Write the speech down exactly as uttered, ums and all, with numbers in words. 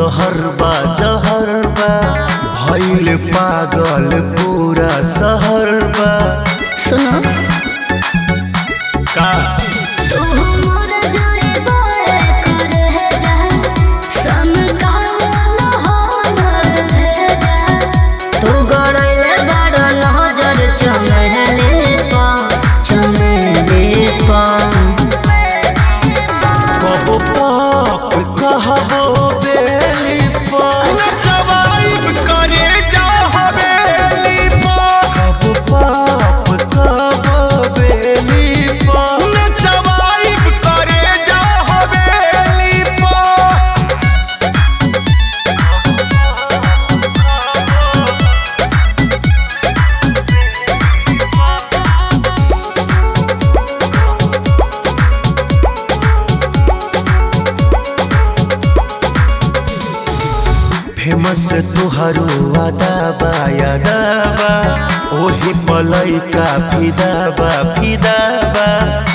जहर बा जहर बा भइल पागल पूरा शहर बा। सुनो का तू मोर जाए बाए कर है जा सम का न हो है जा तू गड़ले बड़ नजर चमहले पा चमहले पा कबो पाप कहबो बेली पर जवाब करे जा हवेली पर। कबो पाप कहबो बेली पर जवाब करे जा हवेली पर। फेमस तुहारो अदाबा यादाबा ओही पलई का फिदाबा फिदाबा।